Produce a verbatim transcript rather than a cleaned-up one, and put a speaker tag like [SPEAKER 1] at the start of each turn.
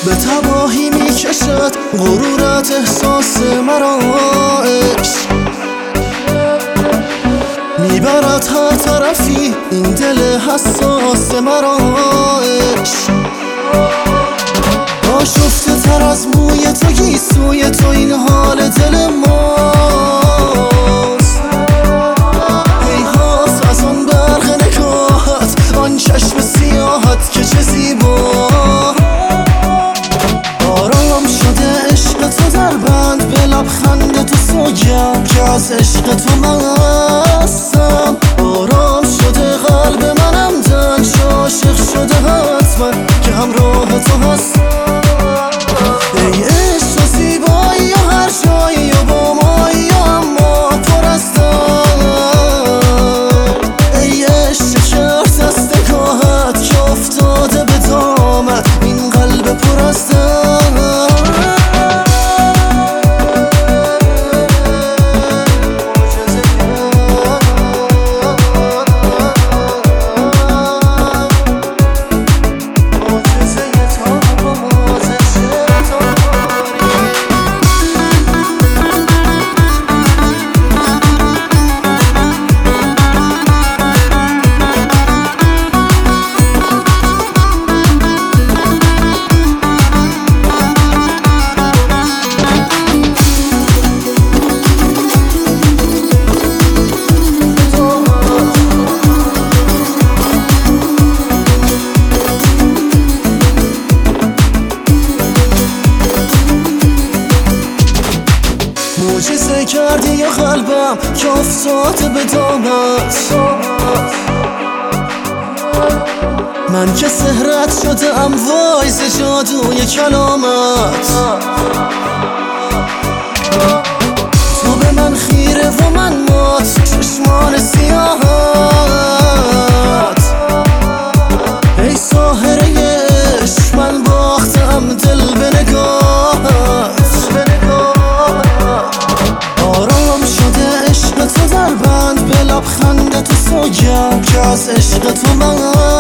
[SPEAKER 1] به تباهی میکشد غرورت احساس مرا، عشق میبرد هر طرفی این دل حساس مرا، عشق آشفته تر از موی تو گیسوی تو این حال دل ماست. هیهات از آن برق نگاهت، آن چشم سیاحت که چه زیبا. آرام شده عشق تو در بند، به لبخند تو سوگم که از عشق تو مستم. آرام شده قلب منم دن، عاشق شده حتما که همراه تو هست. ای عشق تو زیبایی و هر جایی و با مایی و اما پر از درد. ای عشق کرد از نگاهت که افتاده به دامت این قلب پر از درد. معجزه کردی یا قلبم که افتاده به دامت. من که سحرت شده ام وای ز جادوی کلامت. تو به من خیره و من مات، چشمان سیاهت. ای ساحره عشق من باختم دل به نگاهت. آرام شده عشق تو در بند، به لبخند تو سوگم که از عشق تو من